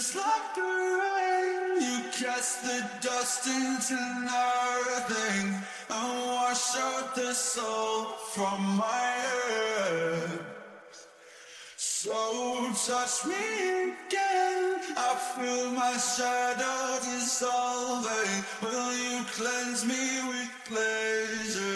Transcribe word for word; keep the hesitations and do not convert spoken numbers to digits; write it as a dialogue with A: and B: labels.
A: Just like the rain, you cast the dust into nothing and wash out the soul from my head. So touch me again, I feel my shadow dissolving. Will you cleanse me with pleasure?